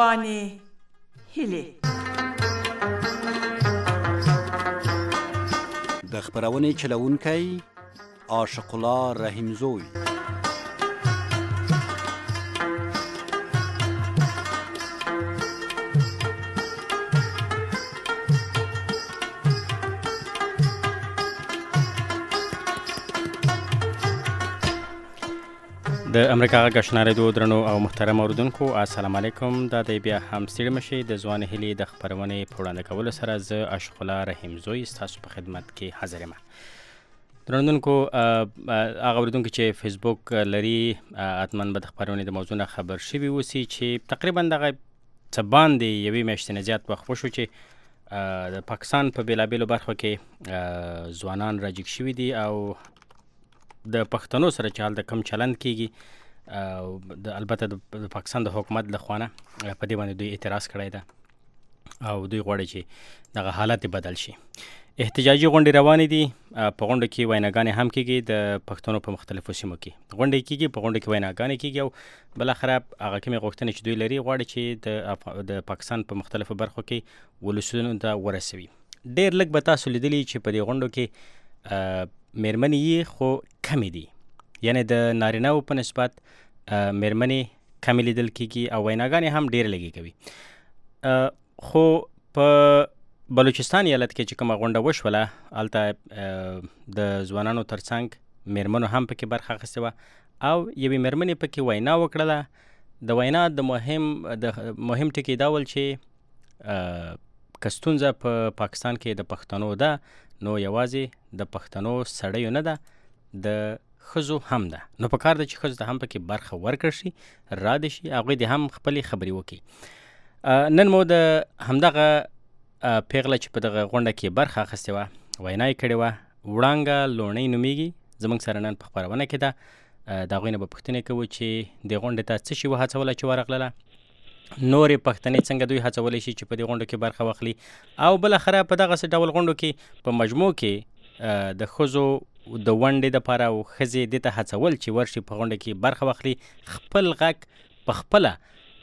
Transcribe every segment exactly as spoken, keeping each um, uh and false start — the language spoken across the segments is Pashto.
ځوانې هیلې. د خپرونې چلوونکی عاشق الله رحیمزوی. د امریکا غږ آشنا رادیو درنو او محترم اوریدونکو السلام علیکم. دا د بیا هم ستړي مشئ د ځوانې هیلې د خپرونې په وړاندې کولو سره زه عاشق الله رحیمزوی ستاسو په خدمت کې حاضر یم. درنوونکو هغه اوریدونکو چې فیسبوک لري حتما به د خپرونې د موضوع نه خبر شوي اوسي چې تقریبا دغه څه باندې یوې میاشتې نه زیات وخت وشو چې د پاکستان په بېلابېلو برخو کې ځوانان راجګ شوي دي او د پښتنو سره چې حال د کم چلند کیږي د البته د پاکستان د حکومت له خوا نه په دې باندې دوی اعتراض کړی ده او دوی غواړي چې دغه حالت بدل شي. احتجاجي غونډې روانې دي، په غونډو کې ویناګانې هم کیږي، د پښتنو په مختلفو سیمو کې غونډې کیږي، په غونډو کې ویناګانې کیږي او بالاخره هغه کومې غوښتنې چې دوی لري غواړي چې د د پاکستان په مختلفو برخو کې ولسونو ته ورسوي. ډېر لږ به تاسو لیدلي چې په دې غونډو کې میرمنې یې خو کمې دي، یعنی د نارینه‌و په نسبت میرمنې کمې لیدل کیږي او ویناګانې هم ډېرې لږې کوي. خو په بلوچستان ایالت کې چې کومه غونډه وشوله هلته د ځوانانو ترڅنګ میرمنو هم پکې برخه اخیستې وه او یوې میرمنې پکې وینا وکړله. د وینا د مهم د مهم ټکي دا ول چې که ستونزه په پاکستان کې د پښتنو ده نو یوازې د پښتنو سړیو نه ده، د ښځو هم ده، نو په کار ده چې ښځو ته هم پکې برخه ورکړل شي، را دې شي، هغوی دې هم خپلې خبرې وکړي. نن مو د همدغه پیغله چې په دغه غونډه کې برخه اخیستې وه وینا یې کړې وه، وړانګه لوڼۍ نومیږي، زموږ سره نن په خپرونه کې ده. د هغوی نه به پوښتنې کوو چې دې غونډې ته څه شي وهڅوله چې ورغلله، نورې پښتنې څنګه دوی هڅولی شي چې په دې غونډو کې برخه واخلي او بالاخره په دغسې ډول غونډو کې په مجموع کې د ښځو د ونډې دپاره او ښځې دې ته هڅول چې ورشي په غونډه کې برخه واخلي، خپل غږ په خپله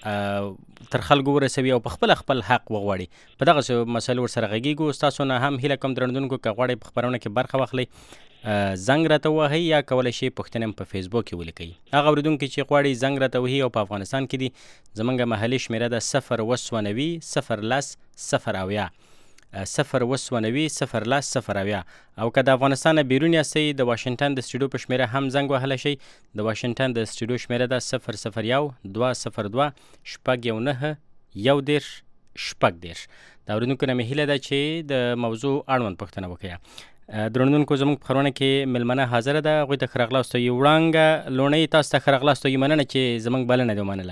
تر خلکو ورسوي او په خپله خپل حق وغواړي. په دغسې مسایلو ورسره غږیږو. ستاسو نه هم هیله کوم درنوونکو که غواړئ په خپرونه کې برخه واخلئ زنګ راته ووهئ یا کولی شئ پوښتنې هم په فیسبوک کې ولیکئ. هغه اورېدونکي چې غواړي زنګ راته ووهي او په افغانستان کې دي زموږ محلي شمېره ده صفر اووه سوه نوي صفر لس صفر اویا صفر اووه سوه نوي صفر لس صفر اویا او که د افغانستان نه بیرون یاستئ د واشنګټن د سټوډیو په شمېره هم زنګ وهلی شئ. د واشنګټن د سټوډیو شمېره ده صفر صفر یو دوه صفر دوه شپږ یو نهه یو دېرش شپږ دېرش. د اورېدونکو نه مې هیله ده چې د موضوع اړوند پوښتنه وکړئ. درنوونکو زموږ په خپرونه کې مېلمنه حاضره ده، هغوی ته ښه راغلاست وایي. وړانګه لوڼۍ تاسو ته ښه راغلاست وایي، مننه چې زموږ بلنه دې ومنله.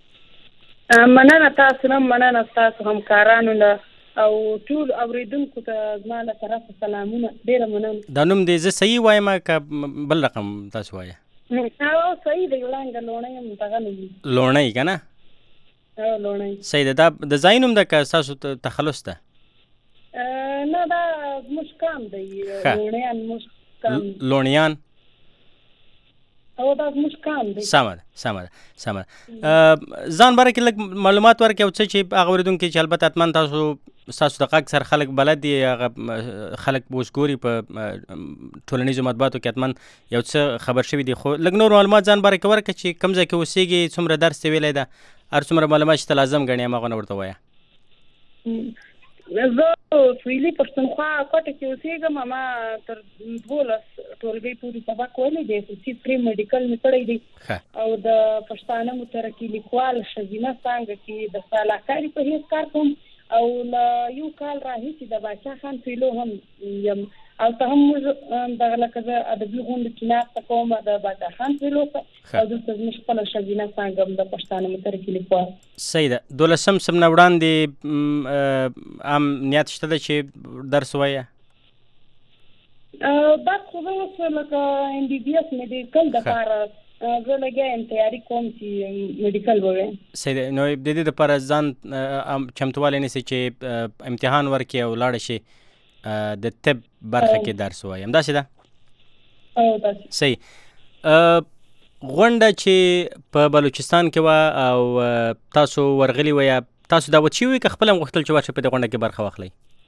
مننه تاسو نه، مننه ستاسو همکارانو نه او ټول اوریدونکو ته زما له طرفه سلامونه، ډېره مننه. دا نوم دې زه صحیح وایم که بل رقم تاسو وایه؟ صحیح دی، وړانګه لوڼۍ هم دغه نوم دی، لوڼۍ که نه؟ لوڼۍ صحیح ده. دا د ځای نوم ده که ستاسو تخلص ده؟ نه دا زموږ کام دی، لوڼیان زموږ کام دی. لوڼیان او دا زموږ کام دی. سمه ده سمه ده سمه ده. ځان باره کې لږ معلومات ورکړئ او څه چې هغه اورېدونکي چې البته حتما تاسو ستاسو د غږ سره خلک بلد دي، هغه خلک به اوس ګوري په ټولنیزو مطبوعاتو کې حتما یو څه خبر شوي دي، خو لږ نور معلومات ځان باره کې ورکړه چې کوم ځای کې اوسېږي، څومره درس دې ویلی ده، هر څومره معلومات چې ته لازم ګڼې هماغونه ورته ووایه. زه سویلي پښتونخوا کوټه کې اوسېږم. ما تر دولس ټولګۍ پورې سبق ویلی دی، خصوصي پرې میډیکل مې کړی دی او د پښتانه مترقي لیکوال ښځینه څانګه کې د سلاکاري په حیث کار کوم او له یو کال راهیسې د باچا خان فیلو هم یم او ته هم موږ دغه لکه زه ادبي غونډو کې ناسته کوم د باچا خان فیلو ته او دلته زموږ خپله ښځینه څانګه هم د پښتانه مترقي لیکوال. صحیح ده. دولسم سم نه وړاندې هم نیت شته ده چې درس ووایه؟ درس خو زه اوس لکه ایم بي بي اس میډیکل دپاره زه لګیا یم تیاري کوم چې میډیکل ووایم. صحیح ده. نو د دې دپاره ځان چمتووالی نیسئ چې امتحان ورکړي او لاړه شي د طب برخه کې درس ووایم، همداسې ده؟ او داسې. صحیح. غونډه چې په بلوچستان کې وه او تاسو ورغلي وه یا تاسو دعوت شوي که خپله هم غوښتل چې ورشئ په دې غونډه کې برخه واخلئ؟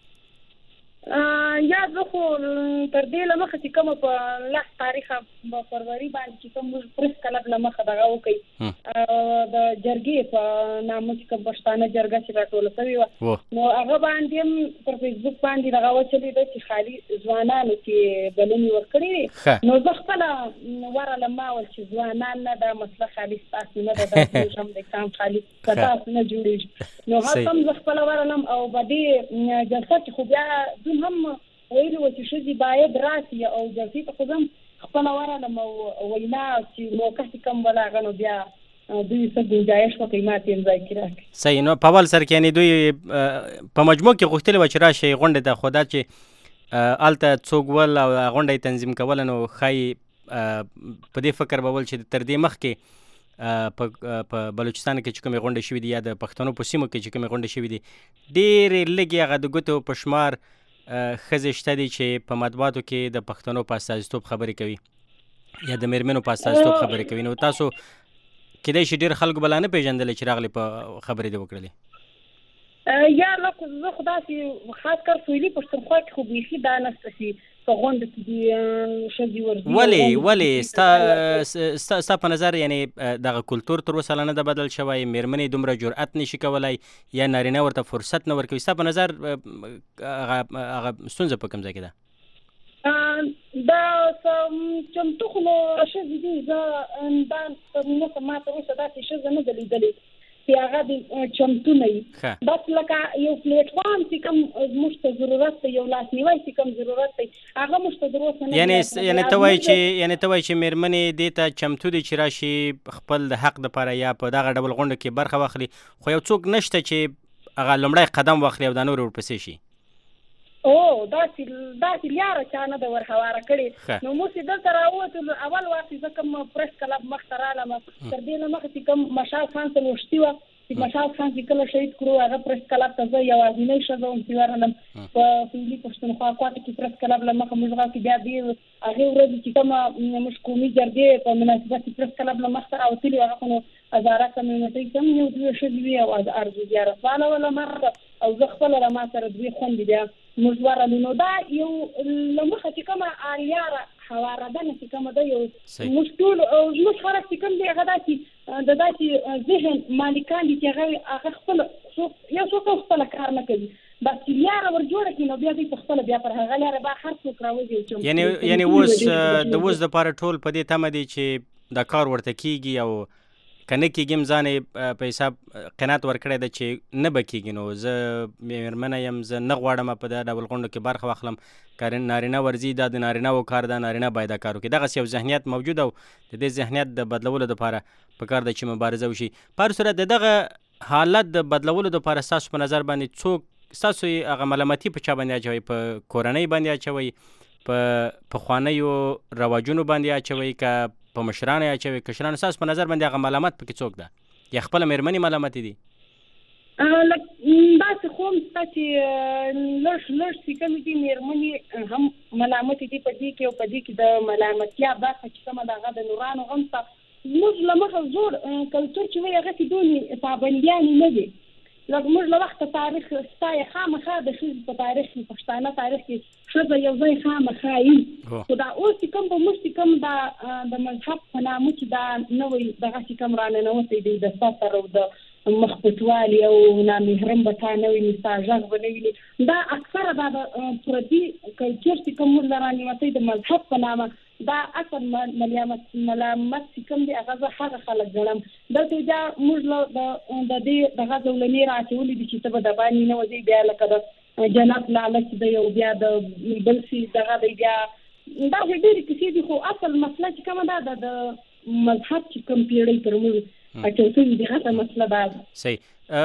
یا زه خو تر دې له مخه چې کومه په لس تاریخه په فروری باندې چې کوم موږ پریس کلب له مخه دغه وکړي د جرګې په نامه چې کوم پښتانه جرګه چې راټوله شوې وه نو هغه باندې هم پر فیسبوک باندې دغه وچلېده چې خالي ځوانانو چې بلنې ورکړې وې نو زه خپله ورغلم ما ویل چې ځوانان نه دا مسله خالي ستاسو نه ده دا زموږ هم د کام خالي که تاسو نه جوړېږي نو هلته هم زه خپله ورغلم او په دې جلسه کې خو بیا هم ویلي وو چې ښځې باید راسي او جلسې ته خو زه هم خپله ورغلم او وینا چې موقع چې کوم بل هغه نو بیا دوی څه ګنجایش وکړي ما ته یې ځای کې راکړي. صحیح. نو په اول سر کې یعنې دوی په مجموع کې غوښتلي وه چې راشئ غونډې ته، خو دا چې هلته څوک ول او غونډه یې تنظیم کوله نو ښایي په دې فکر به ول چې تر دې مخکې په بلوچستان کې چې کومې غونډې شوي دي یا د پښتنو په سیمو کې چې کومې غونډې شوي دي ډېرې لږې هغه د ګوتو په شمار ښځې شته دي چې په مطبوعاتو کې د پښتنو په استازیتوب خبرې کوي یا د میرمنو په استازیتوب خبرې کوي. نو تاسو کیدای شي ډېر خلکو به لا نه پېژندلی چې راغلي په خبرې دې وکړلې؟ یا لکه زه خو داسې خاص کر سویلي پښتونخوا کې خو بیخي دا نشته چې په غونډه کې دي ښځې ورځي. ولې ولې ستا ستا په نظر یعنې دغه کلتور تر اوسه لا نه ده بدل شوی، میرمنې دومره جرأت نشي کولی یا نارینه ورته فرصت نه ورکوي؟ ستا په نظر هغه ستونزه په کوم ځای کې ده؟ دا چمتو خو نو ښځې دي، زه دا ما تر اوسه داسې ښځه نه ده لیدلې چې هغه د چمتو نه وي. بس لکه یو پلیټفارم چې کوم موږ ته ضرورت دی، یو لاسنیوی چې کوم ضرورت دی هغه موږ ته تر اوسه نه. یعنې ته وایي چې یعنې ته وایي چې میرمنې دې ته چمتو دي چې راشي خپل د حق دپاره یا په دغه ډول غونډو کې برخه واخلي، خو یو څوک نشته چې هغه لومړی قدم واخلي او دا نور ورپسې شي؟ او داسې داسې لیاره چا نه ده ورهواره کړې. نو موږ چې دلته راووتو اول وخت زه کوم پریس کلب مخ ته رالم تر دې نه مخکې چې کوم مشال خان ته لوشتي وه چې مشال خان چې کله شهید کړو هغه پریس کلب ته زه یوازینۍ ښځه وم چې ورغلم په سویلي پښتونخوا کوټه کې پریس کلب له مخه موږ راکړو. بیا دې هغې ورځې چې کومه موږ قومي جرګې په مناسبت چې پریس کلب له مخ ته راوتلي هغه خو نو هزاره کمیونټۍ کې هم یو دوې ښځې وي او ارزو زیارتواله وله ما او زه خپله له ما سره دوې خوندې بیا موږ ورغلو. نو دا یو له مخه چې کومه اریاره حواردنه چې کومه ده یو موږ ټول زموږ خلک چې کوم دی هغه داسې د داسې ذهن مالکان دي چې هغه هغه خپله یو څوک خپله کار نه کوي، بس چې لیاره ور جوړه کړي نو بیا دوی په خپله بیا پر هغه لیاره به هر څوک راوځي. یعنې یعنې اوس د اوس دپاره ټول په دې تمه دي چې دا کار ورته کېږي او که نه کېږي هم ځان یې په حساب قناعت ورکړی ده چې نه به کېږي. نو زه مېرمنه یم، زه نه غواړم په دا ډول غونډو کې برخه واخلم، که نارینه ورځي دا د نارینهو کار ده، نارینه باید دا کار وکړي. دغسې یو ذهنیت موجود او د دې ذهنیت د بدلولو دپاره پکار ده چې مبارزه وشي. په هر صورت د دغه حالت د بدلولو دپاره ستاسو په نظر باندې څوک ستاسو هغه ملامتي په چا باندې اچوئ؟ په کورنۍ باندې اچوئ، په پخوانیو رواجونو باندې اچوئ، که په مشرانو اچوي کشرانو؟ ستاسو په نظر باندې هغه ملامت پکې څوک ده یا خپله میرمنې ملامتې دي؟ داسې خو هم شته چې لږ لږ چې کومې دي میرمنې هم ملامتې دي په دې کې او په دې کې د ملامتیا برخه چې کومه ده هغه د نورانو هم شته. موږ له مخه زوړ کلتور چې وایي هغسې دونې پابندیانې نه دي. لکه موږ له وخته تاریخ شته یې خامخا د ښځې په تاریخ کې پښتانه تاریخ کې ښځه یو ځای خامخا وي، خو دا اوس چې کوم په موږ چې کوم دا د مذهب په نامه چې دا نوی دغه چې کوم راننوتی دی د ستر او د مخ پټوالي او نامحرم به تا نه ویني، ستا غږ به نه ویني، دا اکثره دا د پردي کلچر چې کوم موږ له رانیوتی د مذهب په نامه دا اصل ملامت ملامت چې کوم دی هغه زه هغه خلک ګڼم. دلته بیا موږ له د دې دغه زولنې را اچولي دي چې ته به د باندې نه وځې، بیا لکه د جنت لالچ دی او بیا د بل څه دغه دی، بیا داسې ډېرې کیسې دي. خو اصل مسله چې کومه ده د مذهب چې کوم پیړۍ پر موږ اچول دي هغه مسله ده. صحیح.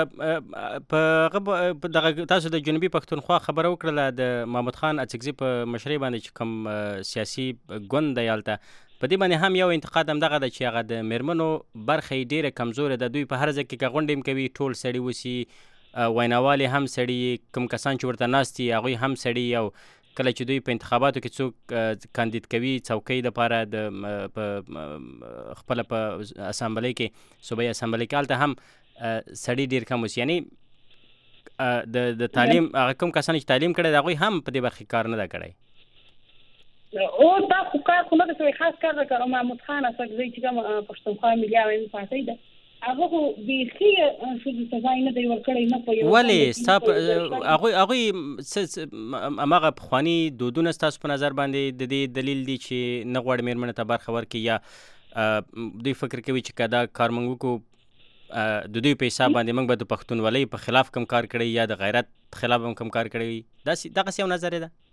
په دغه تاسو د جنوبي پښتونخوا خبره وکړله د محمود خان اڅکزي په مشرۍ باندې چې کوم سیاسي ګوند دی هلته، په دې باندې هم یو انتقاد همدغه ده چې هغه د میرمنو برخه یې ډېره کمزوره ده. دوی په هر ځای کې که غونډې هم کوي ټول سړي اوسي، ویناوال هم سړي، کوم کسان چې ورته ناست دي هغوی هم سړي، او کله چې دوی په انتخاباتو کې څوک کاندید کوي څوکۍ دپاره د په خپله په اسامبلۍ کې صوبایي اسامبلۍ کې هلته هم سړي ډېر کم اوسي. یعنې د د تعلیم هغه کوم کسان چې تعلیم کړی د هغوی هم په دې برخه کې کار نه ده کړی. او دا خو کار خو نه ده شوی، خاص کار ده محمود خان اسدزی چې کوم پښتونخوا ملي عوامي پارټۍ ده هغه خو بیخي ښځو ته ځای نه دی ورکړی، نه په یو ولې ستا هغوی هغوی هماغه پخواني دودونه ستاسو په نظر باندې د دې دلیل دی چې نه غواړي مېرمنو ته برخه ورکړي، یا دوی فکر کوي چې که دا کار موږ وکړو د دوی په حساب باندې موږ به د پښتونولۍ په خلاف کم کار کړی یا د غیرت خلاف هم کم کار کړی؟ داسې دغسې یو نظریه ده.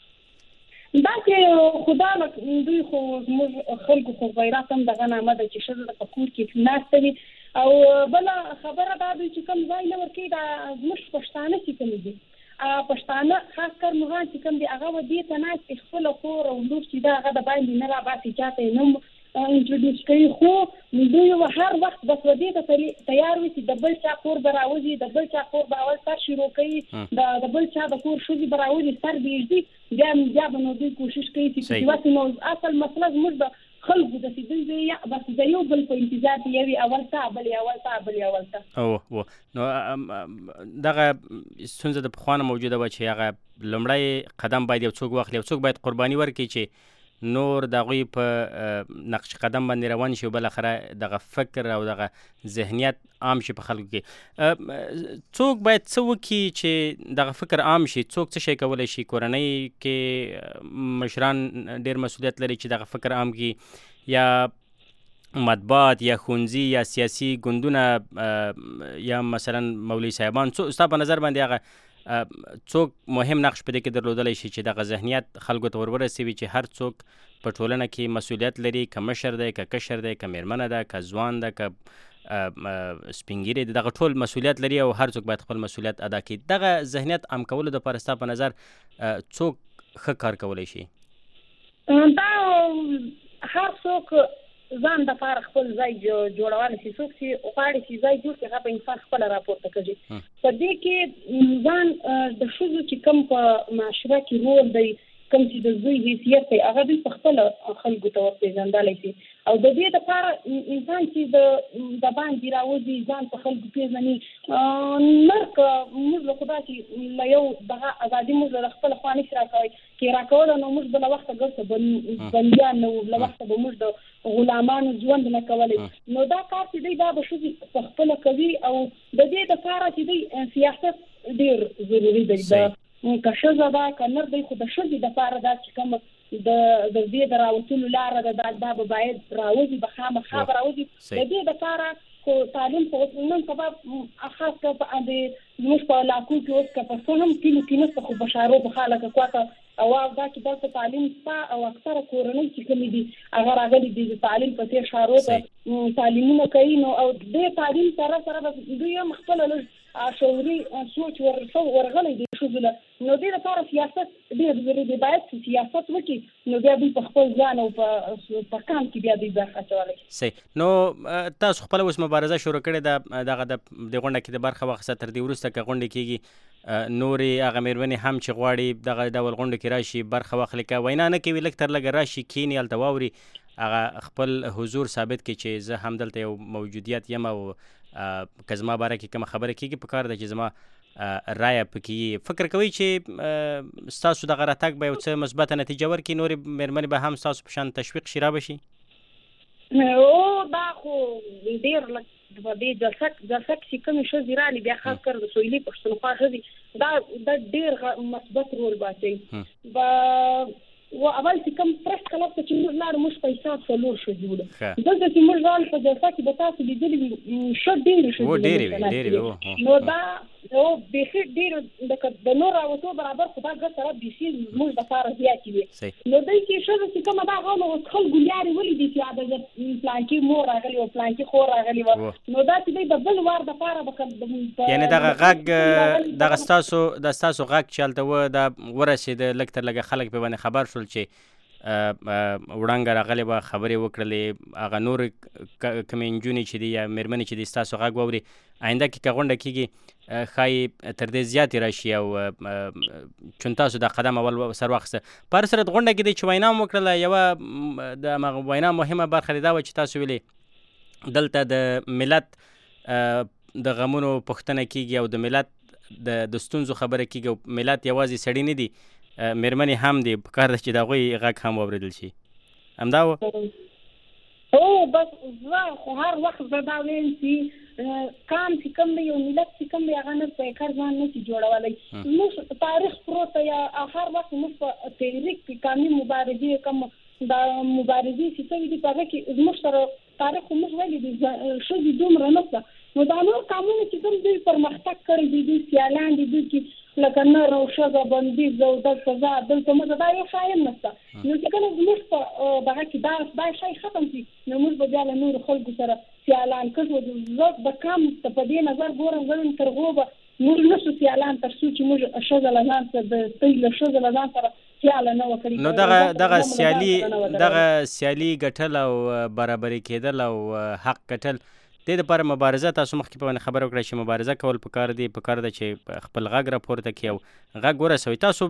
داسې خو دا دوی خو زموږ خلکو خو غیرت هم دغه نامه ده چې ښځه په کور کې ناسته وي. او بله خبره دا دوی چې کوم ځای نه ورکوي دا زموږ پښتانه چې کوم دي پښتانه خاص کر مرغان چې کوم دي هغه به دې ته ناست خپله خور او لور چې دا هغه د باندې نه راباسي چاته یې نه انټروډیوس کوي، خو دوی هر وخت بس ودې ته تیار وي چې د بل چا کور به راوځي، د بل چا کور به اول سر شروع کوي، د بل چا د کور ښځې به راوځي سر به یږدي، بیا بیا به نو دوی کوشش کوي چې داسې نو اصل مسله زموږ د خلکو داسې دوی بس د یو بل په انتظار کې یو اول تا بل اول تا بل اول تا. او نو دغه ستونزه د پخوا نه موجوده وه چې هغه لومړی قدم باید یو څوک واخلي، یو څوک باید قرباني ورکړي چې نور د هغوی په نقش قدم باندې روان شي او بالاخره دغه فکر او دغه ذهنیت عام شي په خلکو کې. څوک باید څه وکړي چې دغه فکر عام شي؟ څوک څه شی کولی شي؟ کورنۍ کې مشران ډېر مسؤلیت لري چې دغه فکر عام کړي، یا مطبوعات یا ښوونځي یا سیاسي ګوندونه یا مثلا مولوي صاحبان؟ ستا په نظر باندې هغه څوک مهم نقش په دې کې درلودلی شي چې دغه ذهنیت خلکو ته ور ورسوي چې هر څوک په ټولنه کې مسؤلیت لري، که مشر دی که کشر دی که میرمنه ده که ځوان ده که سپین ږیری دی، دغه ټول مسؤلیت لري او هر څوک باید خپل مسؤلیت ادا کړي. دغه ذهنیت عام کولو دپاره ستا په نظر څوک ښه کار کولی شي؟ دا هر څوک ځان دپاره خپل ځای جوړولی شي، څوک چې غواړي چې ځای جوړ کړي هغه به انسان خپله راپورته کوي. په دې کې ځان د ښځو چې کوم په معاشره کې رول دی، کوم چې د زوی حیثیت دی، هغه دوی په خپله خلکو ته ورپېژندلی شي. او د دې دپاره انسان چې د باندې راوځي ځان په خلکو پېژني، نر که موږ له خدا چې له یو دغه ازادي موږ له خپله خوا نشي راکوی کې راکوله، نو موږ به له وخته ګرځو بندیان نه وو، له وخته به موږ د غلامانو ژوند نه کولی. نو دا کار چې دی دا به ښځې په خپله کوي. او د دې دپاره چې دی سیاست ډېر ضروري دی، که ښځه ده که نر دی، خو د ښځې دپاره دا چې کومه د د دې د راوتلو لاره ده دا به باید راوځي، به خامخا به راوځي. د دې دپاره خو تعلیم خو نن سبا خاص کر زموږ په علاقو کې اوس که په څه هم کلو کې نشته، خو په ښارو په خلکه کواته او دا چې دلته تعلیم شته او اکثره کورنۍ چې کومې دي هغه راغلي دي د تعلیم په څېر ښارو ته تعلیمونه کوي. نو او دې تعلیم سره سره به دوی هم خپله لږ شعوري سوچ ورغلی دی ښځو له. نو دې لپاره سیاست ډېر ضروري دی، باید چې سیاست وکړي نو بیا دوی په خپل ځان او په کام کې بیا دوی برخه اچولی. صحیح. نو تاسو خپله اوس مبارزه شروع کړې ده دغه د دې غونډه کې د برخه واخیسته، تر دې وروسته که غونډې کېږي نورې هغه مېرمنې هم چې غواړي دغه ډول غونډو کې راشي برخه واخلي، که وینا نه کوي لږ تر لږه راشي کښېني هلته واوري، هغه خپل حضور ثابت کړي چې زه هم دلته یو موجودیت یم او که زما باره کې کومه خبره کېږي په کار ده چې زما رایه پکې. فکر کوئ چې ستاسو دغه راتګ به یو څه مثبته نتیجه ورکړي، نورې مېرمنې به هم ستاسو په شان تشویق شي را به شي؟ او دا خو ډېر لږ په دې جلسه جلسه کې چې کومې ښځې رالي بیا خاص کر د سویلي پښتونخوا ښځې دا دا ډېر مثبت رول باچوي. و اول چې کوم پرس کلب ته چې موږ لاړو موږ په حساب څلور ښځې وو، دلته چې موږ لاړو په جلسه کې به تاسو لیدلي وي ښه ډېرې ښځې وې. نو دا او بیخي ډېر د نور راوتو برابر خو دا ګټه سره بیخي زموږ دپاره زیاتې وې. نو دوی چې ښځه چې کومه دا هغه اوس خلکو لیارې ولیدي چې د پلانکي مور راغلې وه پلانکي خور راغلې وه، نو دا چې دوی د بل وار دپاره به یعنې دغه غږ دغه ستاسو د ستاسو غږ چې هلته وه دا ورسېده لږ تر لږه خلک پرې باندې خبر شول چې وړانګه راغلې وه خبرې وکړلې هغه نور کومې نجونې چې دي یا مېرمنې چې دي ستاسو غږ واوري آینده کې که غونډه کېږي ښایي تر دې زیاتې راشي او چون تاسو دا قدم اول سر واخیسته په هر صورت غونډه کې دی چې وینا مو وکړله یوه د همغه وینا مهمه برخه دا وه چې تاسو ویلې دلته د ملت د غمونو پوښتنه کېږي او د ملت د ستونزو خبره کېږي او ملت یوازې سړي نه دي مېرمنې هم دي په کار ده چې د هغوی غږ هم واورېدل شي همدا و او بس زه خو هر وخت زه دا ویم چې کام چې کوم دی یو ملت چې کوم دی هغه نه په کار ځان نه شي جوړولی موږ تاریخ پروت یا هر وخت موږ په تحریک کې قامي مبارزې کوم دا مبارزې چې څه دي په هغه کې زموږ سره تاریخ خو موږ ویلي دي ښځې دومره نشته نو دا نور قانون چې کوم دوی پرمختګ کړی دي دوی سیالان دي دوی کې لکه نر او ښځه بندیز او دلته زه دلته موږ دا یو شی هم نشته نو چې کله زموږ په دغه کې دا دا شی ختم شي نو موږ به بیا له نورو خلکو سره سیالان کړو زه د کم په دې نظر ګورم زه تر هغو به موږ نشو سیالان تر څو چې موږ ښځه له ځان سره د تی له ښځه له ځان سره سیاله نه وکړي نو دغه دغه سیالي دغه سیالي ګټل او برابري کېدل او حق ګټل دې دپاره مبارزه تاسو مخکې په باندې خبره وکړه چې مبارزه کول پکار دي پکار ده چې خپل غږ راپورته کړي او غږ ورسوي تاسو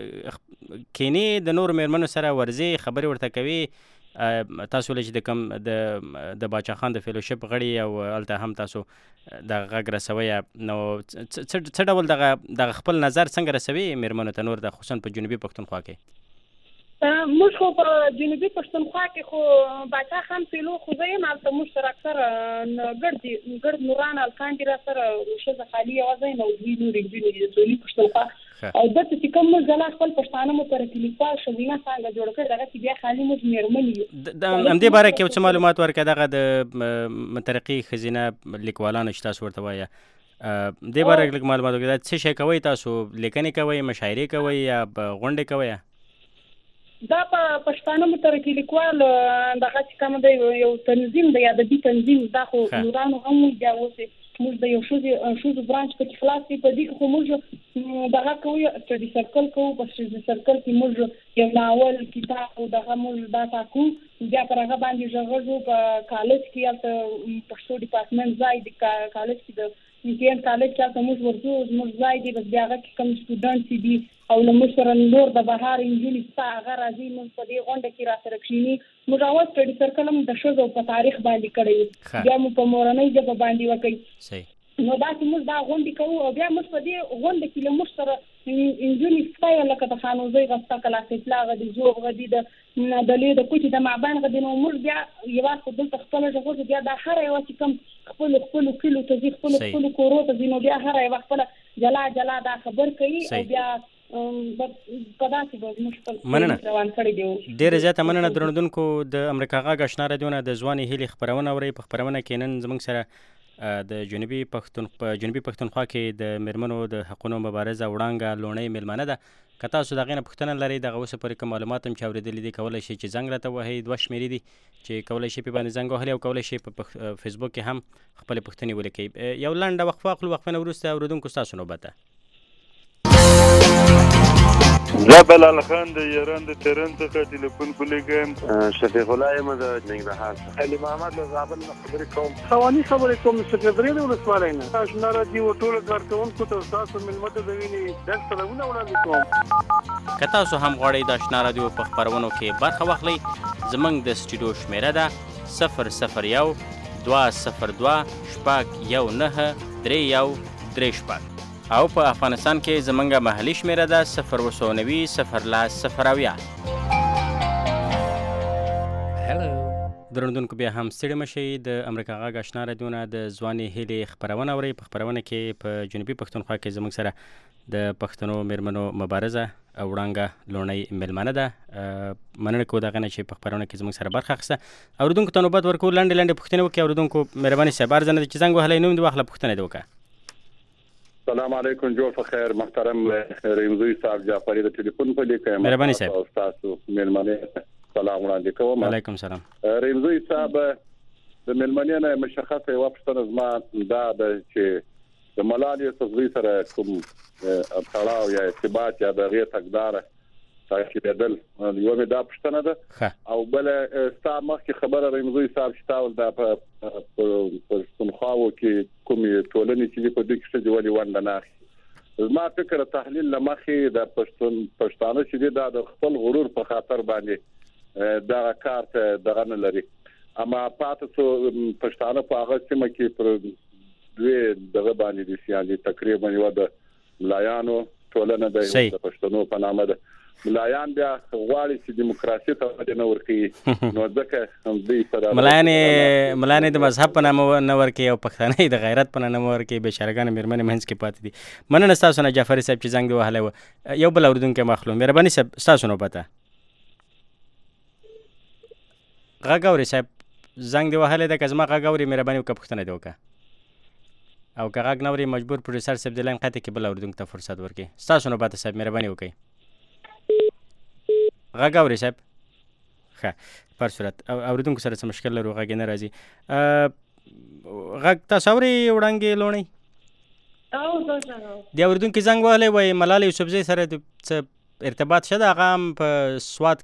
کینې د نورو مېرمنو سره ورځې خبرې ورته کوي تاسو ولې چې د کوم د د باچا خان د فیلوشپ غړي او هلته هم تاسو دغه غږ رسوئ نو څه ډول دغه دغه خپل نظر څنګه رسوي مېرمنو ته نور د خصوصا په جنوبي پښتونخوا کې موږ خو په جنوبي پښتونخوا کې خو باچا خان فیلو خو زه یم هلته موږ سره اکثره ګرد دي ګرد نوران هلکان دي را سره ښځه خالي یوازې نه دوی نورې نجونې دي د سویلي پښتونخوا او دلته چې کوم موږ ځلا خپل پښتانه مو سره کلیپا ښځینه څانګه جوړه کړې دغه چې بیا خالي موږ مېرمنې یو همدې باره کې یو څه معلومات ورکړه دغه د مترقي ښځینه لیکوالانو چې تاسو ورته وایه دې باره کې لږ معلومات وکړئ دا څه شی کوئ تاسو لیکنې کوئ مشاعرې کوئ یا غونډې کوئ دا په پښتانه مترقي لیکوال دغه چې کوم دی یو تنظیم دی ادبي تنظیم دا خو نورانو هم بیا اوس موږ د یو ښځې ښځو برانچ پکې خلاص دی په دې خو موږ دغه کوو سټډي سرکل کوو په سټډي سرکل کې موږ یو ناول کتاب او دغه موږ دا ټاکو بیا پر هغه باندې غږو په کالج کې هلته پښتو ډپارټمنټ ځای دی کالج کې د نیکین کالج کې هلته موږ ورځو زموږ ځای دی بس بیا هغه کې کوم سټوډنټ چې دي او له موږ سره نور د بهار نجونې ستا هغه راځي موږ په دې غونډه کې را سره کښېني موږ اول سټډي سرکل هم د ښځو په تاریخ باندې کړی وو بیا مو په مورنۍ ژبه باندې وکړي نو داسې موږ دا غونډې کوو او بیا موږ په دې غونډه کې له موږ سره نجونې ستایه لکه د خانوزۍ غسته کلاس اطلاع غدي زوغ غدي د دلې د کوچې د معبان غدي نو موږ بیا یوازې خو دلته خپله ژغورځو بیا دا هره یوه چې کوم خپلو خپلو کلیو ته ځي خپلو خپلو کورو ته ځي نو بیا هره یوه خپله جلا جلا دا خبر کوي او بیا مننه ډېره زیاته مننه درنودونکو د امریکا غږ اشنا رادیو نه د ځوانې هیلې خپرونه اورئ په خپرونه کې نن زموږ سره د جنوبي پښتون په جنوبي پښتونخوا کې د مېرمنو د حقونو مبارزه وړانګه لوڼۍ میلمانه ده که تاسو د هغې نه پوښتنه لرئ دغه اوسه پورې کوم معلومات هم چې اورېدلي دي کولی شئ چې زنګ راته ووهئ دوه شمېرې دي چې کولی شئ پې باندې زنګ وهلی او کولی شئ په فیسبوک کې هم خپلې پوښتنې ولیکئ یو لنډه وقفه اخلو وقفه نه وروسته اورېدونکو ستاسو نوبت ده زه بلال خان د ایران د تهران څخه ټلیفون کولیږم شفیق الله یم د ننګرهار څخه علي محمد له زابل نه خبرې کوم خواني خبرې کوم سکرټري د ولسوالۍ نه اشنا راډیو ټولو کارکوونکو ته ستاسو مېلمه ته د وینې ډک سلامونه وړاندې کوم که تاسو هم غواړئ د اشنا راډیو په خپرونو کې برخه واخلئ زموږ د سټوډیو شمېره ده صفر صفر یو دوه صفر دوه شپږ یو نهه درې یو درې شپږ او په افغانستان کې زمونږ محلي شمېره ده صفر اووه سوه نوي صفر لس صفر اویا درنودونکو بیا هم ستړي مه شئ د امریکا غږ اشنا رادیو نه د ځوانې هیلې خپرونه اورئ په خپرونه کې په جنوبي پښتونخوا کې زموږ سره د پښتنو مېرمنو مبارزه وړانګه لوڼۍ میلمانه ده مننه کوو د هغې نه چې په خپرونه کې زموږ سره برخه اخیسته اورېدونکو ته نوبت ورکوو لنډې لنډې پوښتنې وکړي اورېدونکو مهرباني صاحب عرض نه ده چې زنګ وهلی نوم دې واخله پوښتنه دې وکړه سلام علیکم جوړ په خیر محترم رمزوی صاحب جعفری د ټلیفون په لیکه مهرباني صاحب تاسو مېلمنې سلام وړاندې کوم علیکم سلام رمزوی صاحب د مېلمنې نه مشخصه یوه پوښتنه زما دا ده چې د ملال یوسفزي سره کوم تړاو یا ارتباط یا د هغې تګداره تاکیدل یو مې دا پښتنه ده او بل ستا مخکې خبره رحمزوی صاحب چې تاسو دا په پښتونخوا کې کومې ټولنې چې په دې کې څه جوړي ونده نه زما فکر تحلیل لمخې د پښتون پښتانه چې دا د خپل غرور په خاطر باندې دا کار ته دغه نه لري اما پاتې څو پښتانه په هغه سیمه کې پر دوی دغه باندې د سیالي تقریبا یو د ملایانو ټولنه د پښتنو په نامه ده ملایان بیا غواړي چې دیموکراسي ته نه ورکړي نو ځکه دوی سره ملایان ملایان د مذهب په نامه نه ورکړي او پښتانه د غیرت په نامه ورکړي بشرګان میرمنې منځ کې پاتې دي مننه تاسو نه جعفر صاحب چې زنګ دی وهلی و یو بل اوریدونکی مخلو مهرباني صاحب تاسو نو پته غږ اوري صاحب زنګ دی وهلی ده که زما غږ اوري مهرباني وکړه پوښتنه دې وکړه او که غږ نه اوري مجبور پروډوسر صاحب د لاین قطع کې بل اورېدونکي ته فرصت ورکړي ستاسو نوبت صاحب مهرباني وکړئ غږ اوري صاحب ښه په هر صورت اورېدونکو سره څه مشکل لرو غږ یې نه راځي غږ تاسو اورئ وړانګې لوڼۍ د اورېدونکي زنګ وهلی وایي ملالۍ یوسفزۍ سره د څه ارتباط شته هغه هم په سوات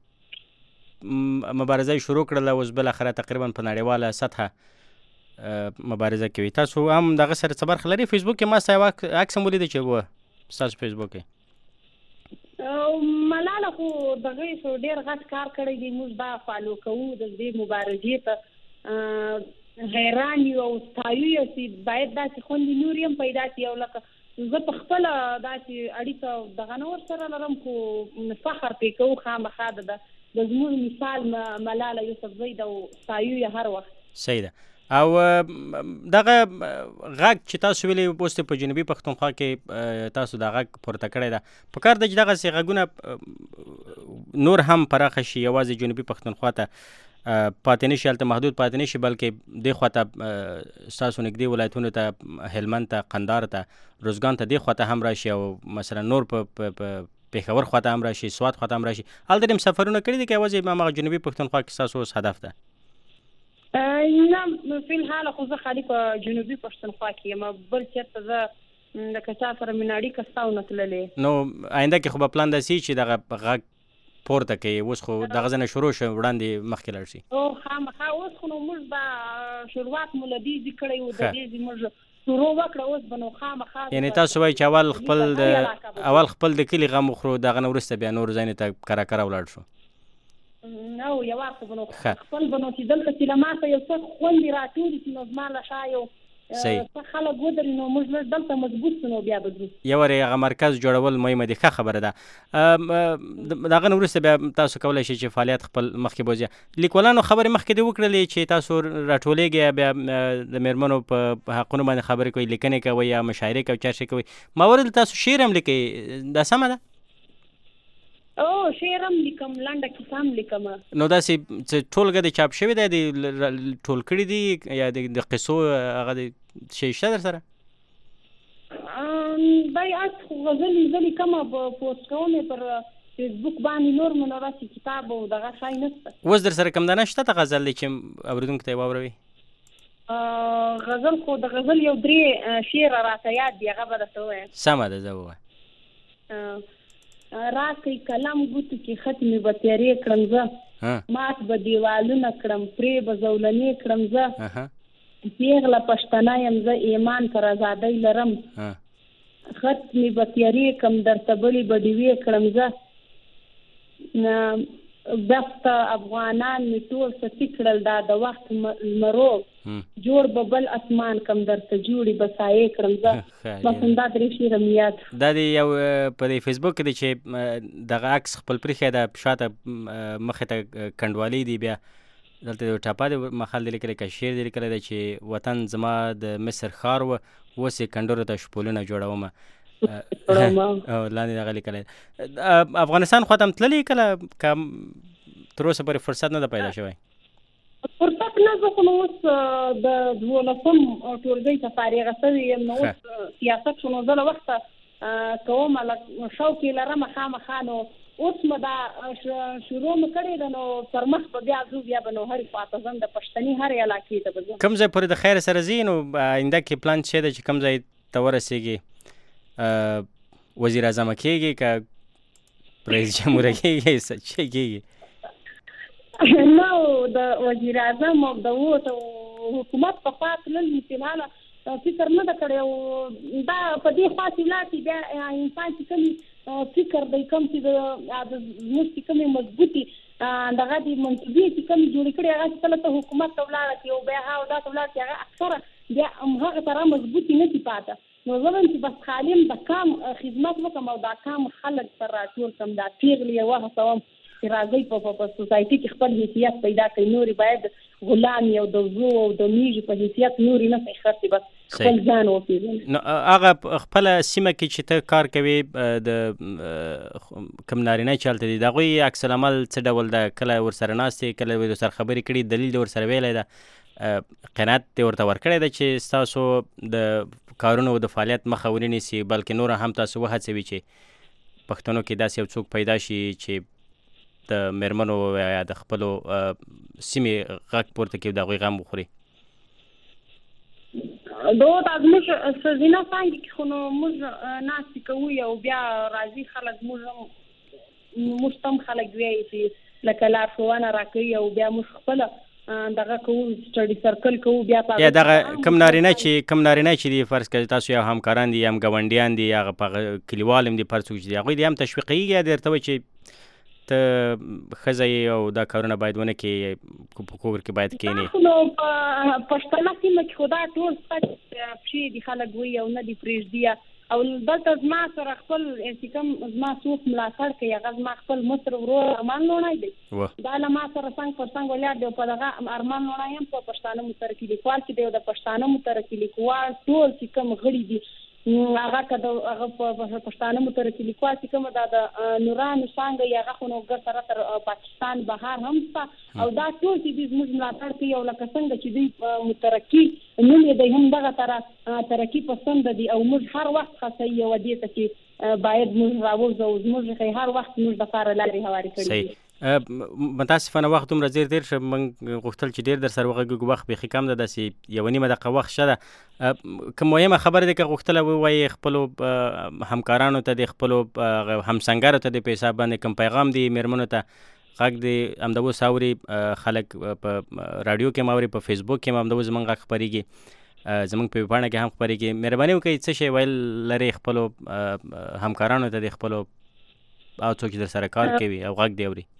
کې مبارزه شروع کړله اوس بالاخره تقریبا په نړیواله سطحه مبارزه کوي تاسو هم دغه سره څه برخه لري فیسبوک کې ما ستا عکس هم ولیده چې و ستاسو فیسبوک کې ملاله خو دغه څو ډېر غټ کار کړی دی موږ دا فالو کوو د دې مبارزې ته حیران یو او ستایو یو چې باید داسې خوندې نور هم پیدا کړي او لکه زه په خپله داسې اړیکه دغه نه ورسره لرم خو فخر پرې کوو خامخا ده د زموږ مثال ملاله یوسفزۍ ده او ستایو یې هر وخت صحیح ده او دغه غږ چې تاسو ویلي اوس په جنوبي پښتونخوا کې تاسو دا غږ پورته کړی ده په کار ده چې دغسې غږونه نور هم پراخه شي یوازې جنوبي پښتونخوا ته پاتې نه شي هلته محدود پاتې نه شي بلکې دې خوا ته ستاسو نږدې ولایتونو ته هلمند ته قندهار ته روزګان ته دې خوا ته هم راشي او مثلا نور په پېښور خوا ته هم راشي سوات خوا ته هم راشي هلته دې هم سفرونه کړي دي که یوازې هماغه جنوبي پښتونخوا کې ستاسو اوس هدف ده نه فی الحال خو زه خالي په جنوبي پښتونخوا کې یم بل چېرته زه لکه چا سره مې اړیکه ستا ونه تللې نو آینده کې خو به پلان داسې چې دغه غږ پورته کوي اوس خو دغه ځای نه شروع شو وړاندې مخکې لاړ شي او خامخا اوس خو نو موږ به شروعات مو له دې کړی و د دې موږ شروع وکړه اوس به نو خامخا یعنې تاسو وایئ چې اول خپل د اول خپل د کلي غم وخورو دغه نه وروسته بیا نور ځایونو ته کره کره ولاړ شو نو یو وخت به نو خپل به نو چې دلته چې له ما ته یو څه خوندې راټولي چې نو زما له شا یو څه خلک ودري نو موږ دلته مضبوط شو نو بیا به ځو یو وارې هغه مرکز جوړول مهمه دي ښه خبره ده د هغه نه وروسته بیا تاسو کولی شئ چې فعالیت خپل مخکې بوځي لیکوالانو خبرې مخکې دې وکړلې چې تاسو راټولېږئ بیا د میرمنو په حقونو باندې خبرې کوئ لیکنې کوئ یا مشاعرې کوئ چا شی کوئ ما ویل تاسو شعر هم لیکئ دا سمه ده او شعر هم لیکم لنډه کیسه هم لیکم نو داسې څه ټولګه د چاپ شوي دی د ټول کړي دي یا د قصو هغه د شی شته در سره دی اس خو غزلې زه لیکمه پوسټ کوم یې پر فیسبوک باندې نور مو نه راسي کتاب او دغه شی نشته اوس در سره کوم دانه شته د غزل دی چې اورېدونکو ته یې واوروي غزل خو د غزل یو درې شعر راته یاد دي هغه به درته ووایم سمه ده زه ووایه راکئ کلم ګوتو کې ختمې به تیارې کړم زه مات به دیوالونه کړم پرې به زولنې کړم زه پیغله پښتنه یم زه ایمان پر ازادۍ لرم ختمې به تیارې کړم درته بلې به ډیوې کړم زه دفت افغانان می ټول ستی کړل دا د وخت لمرو جوړ به بل اسمان کم درته جوړي به سایې کړم زه بس همدا درې شعر مې یاد دا د یو په دې فیسبوک کې دی چې دغه عکس خپل پرېښی ده شاته مخې ته کنډوالۍ دي بیا دلته یو ټاپه دی مخال دی لیکلی که شعر دی لیکلی دی چې وطن زما د مصر ښار و اوس یې کنډرو ته شپولونه جوړومه لاندې دغه لیکلی افغانستان خوا ته هم تللي کله که تر اوسه پورې فرصت نه ده پیدا شوی فرصت نه زه خو نو اوس د دولسم ټولګۍ ته فارغه شوې یم نو اوس سیاست شو نو زه له وخته کوم شوق یې لرم خامخا نو اوس مو دا شروع مو کړې ده نو پر مخ به بیا ځو بیا به نو هرې خوا ته ځم د پښتني هرې علاقې ته به ځم کوم ځای پورې د خیر سره ځي نو آینده کې پلان څه ده چې کوم ځای ته ورسېږي وزیر اعظمه کېږي که رئیس جمهور کېږي څه کېږي؟ نو د وزیر اعظم او د حکومت په خوا تلل مثالانه فکر نه ده کړی او دا په دې خوا چې لاړ شي بیا انسان چې کوم فکر دی کوم چې زموږ چې کومې مضبوطې دغه دې منصوبې چې کومې جوړې کړې هغه چې کله ته حکومت ته ولاړه شي او بیا هغه دا ته ولاړ شي هغه اکثره بیا همهغه طرح مضبوطې نه شي پاته. نو زه وایم چې بس خالي د کام خدمت وکړم او دا کام خلک سره راټول کړم دا پیغلې یې وهڅوم چې راځئ په سوسایټي کې خپل حیثیت پیدا کړي. نورې باید غلام او د وزو او د میږي په حیثیت نورې نه شي خرڅي بس خپل ځان وپېژني. نو هغه خپله سیمه کې چې ته کار کوې د کوم نارینه چې هلته دي د هغوی عکس العمل څه ډول ده؟ کله ورسره ناست یې، کله یې ورسره خبرې کړي، دلیل دې ورسره ویلی ده، قناعت دې ورته ورکړی ده چې ستاسو د کارونو د فعالیت مخه ونیسي، بلکې نور هم تاسو وهڅوي چې پښتنو کې داسې یو څوک پیدا شي چې د مېرمنو یا د خپلو سیمې غږ پورته کړي او د هغوی غم وخوري؟ دو دا زموږ ښځینه څانګې کې خو نو موږ ناستې کوو او بیا راځي خلک موږ هم موږ ته هم خلک وایي چې لکه لارښوونه راکوي او بیا موږ خپله دغه کوو سټډي سرکل کوو. بیا یا دغه کم نارینه چې کم نارینه چې دي فرض کړئ تاسو یا همکاران دي یا هم ګاونډیان دي یا هغه کلیوال هم دي فرض کړو چې دي هغوی دې هم تشویقوي یا درته وایي چې ته ښځه یې او دا کارونه باید ونه کړې په کور کې باید کښېنې؟ نو په پښتنه سیمه کې خو دا ټول پښې دي خلک وایي او نه دي پرېږدي او دلته زما سره خپل چې کوم زما څوک ملاتړ کوي هغه زما خپل مشر ورور ارمان لوڼی دی. دا له ما سره څنګ پر څنګ ولاړ دی او په دغه ارمان لوڼی هم په پښتانه مترقي لیکوال کې دی او د پښتانه مترقي لیکوال ټول چې کوم غړي دي هغه که د هغه په پښتانه مترقي لیکوال چې کومه دا د نورانو څانګه یې هغه خو نو ګر سره تر پاکستان بهر هم شته او دا ټول چې دوی زموږ ملاتړ کوي او لکه څنګه چې دوی مترقي نوم یې دی هم دغه طرح ترقي پسنده دي او موږ هر وخت هڅوي او دې ته چې باید موږ راوځو او زموږ هر وخت موږ دپاره لارې هوارې کړي دي. متاسفانه وخت دومره زیر تېر شه، موږ غوښتل چې ډېر در سره وغږېږو، وخت بیخي کم ده، داسې یوه نیمه دقیقه وخت شه ده. که مهمه خبره دی که غوښتله ووایې خپلو همکارانو ته د خپلو همسنګرو ته د په حساب باندې کوم پیغام دی مېرمنو ته غږ دی همدا اوس اوري خلک په راډیو کې هم اوري، په فیسبوک کې هم همدا اوس زموږ غږ خپرېږي، زموږ په ویبپاڼه کې هم خپرېږي. مهرباني وکړئ څه شی ویل لرئ خپلو همکارانو ته د خپلو او څوک چې در سره کار کوي او غږ دی اوري؟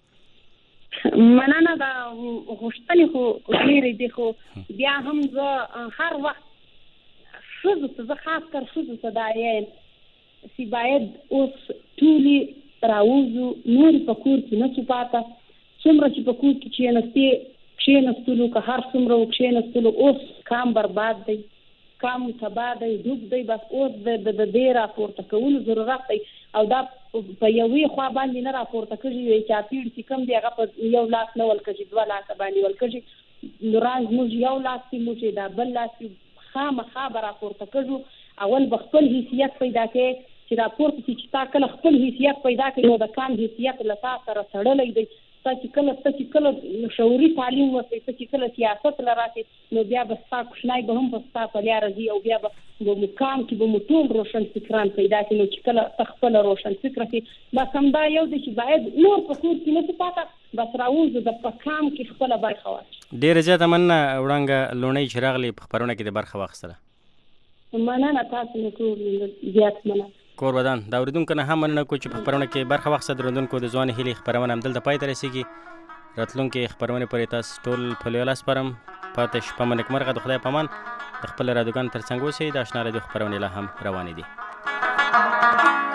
مننه دا غوښتنې خو ډېرې دي خو بیا هم زه هر وخت ښځو ته زه خاص کر ښځو ته دا یم چې باید اوس ټولې راوځو، نورې په کور کې نه شو پاته، څومره چې په کور کې کښېنستې کښېنستلو که هر څومره و کښېنستلو اوس کام برباد دی، کام تباه دی، ډوب دی، بس اوس د دې راپورته کولو ضرورت دی او دا په یوې خوا باندې نه راپورته کېږي. یو چاپېړ چې کوم دی هغه په یو لاس نه ولکېږي، دوه لاسه باندې ولکېږي، راز موږ یو لاس کې موږ دا بل لاس کې خامخا به راپورته کېږو. اول به خپل حیثیت پیدا کړې چې راپورته شي چې تا کله خپل حیثیت پیدا کړې نو د کام حیثیت له تا سره تړلی دی. ته چې کله ته چې کله شعوري تعلیم وکړې، ته چې کله سیاست له راشې نو بیا به ستا کوچنی به هم په ستا په لاره ځي او بیا به مو کام کې به مو ټول روشن فکران پیدا کړي. نو چې کله ته خپله روشن فکره شي بس همدا یو دی چې باید نور په کور کې نه شي پاته، بس راوځو د په کام کې خپله برخه واخلو. ډېره زیاته مننه وړانګه لوڼۍ چې راغلې په خپرونه کې د برخه واخیستله. مننه تاسو نو ټول زیات مننه. کور ودان د اورېدونکو نه هم مننه کوو چې په خپرونه کې برخه واخیسته. د اورېدونکو د ځوانې هیلې خپرونه همدلته پای ته رسېږي. راتلونکې خپرونې پورې تاسو ټول په لوی لاس سپارم. پاتې شپه مو نېکمرغه، د خدای په امان. د خپل رادیوګانو تر څنګ اوسئ. د اشنا رادیو خپرونې لا هم روانې دي.